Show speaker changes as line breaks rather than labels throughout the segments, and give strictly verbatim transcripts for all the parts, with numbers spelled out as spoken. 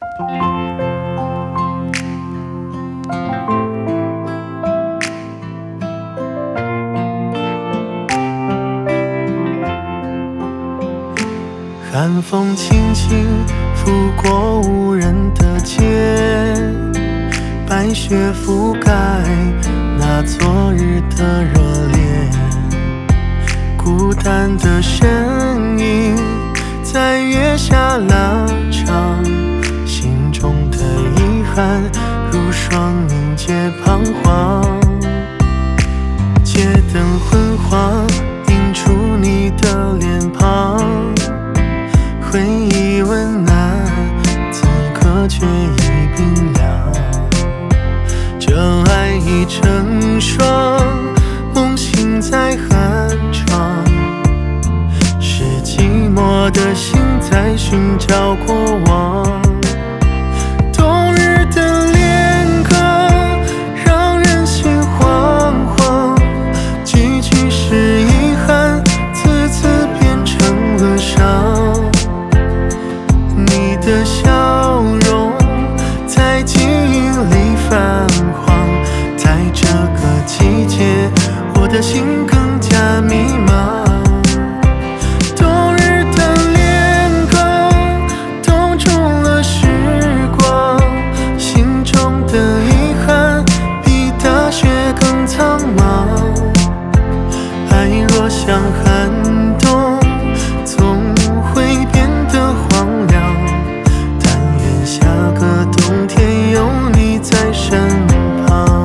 寒风轻轻拂过无人的街，白雪覆盖那昨日的热烈，孤单的身影在月下拉长，心中的遗憾如霜凝结彷徨。街灯昏黄，映出你的脸庞，回忆温暖，此刻却已冰凉。这爱已成霜，梦醒在寒窗，是寂寞的心在寻找过往。冬日的恋歌让人心惶惶，句句是遗憾，字字变成了伤。你的笑容在记忆里泛黄，在这个季节，我的心更加迷茫。冬日的恋歌冻住了时光，心中的遗憾比大雪更苍茫。爱若像寒冬，总会变得荒凉，但愿下个冬天有你在身旁。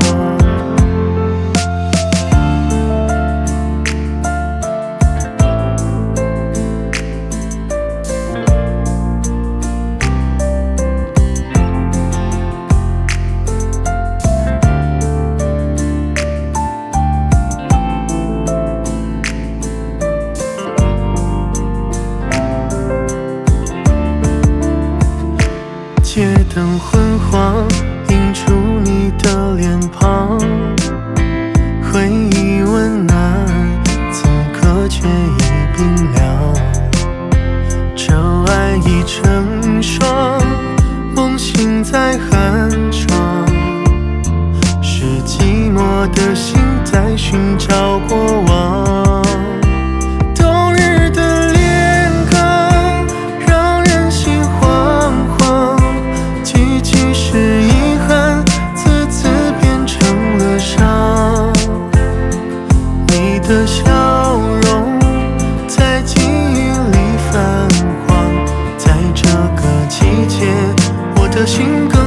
街灯昏黄，映出你的脸庞，回忆温暖，此刻却已冰凉。这爱已成霜，梦醒在寒窗，是寂寞的心在寻找过往。冬日的恋歌让人心惶惶，句句是遗憾，字字变成了伤。你的笑容在记忆里泛黄，在这个季节，我的心更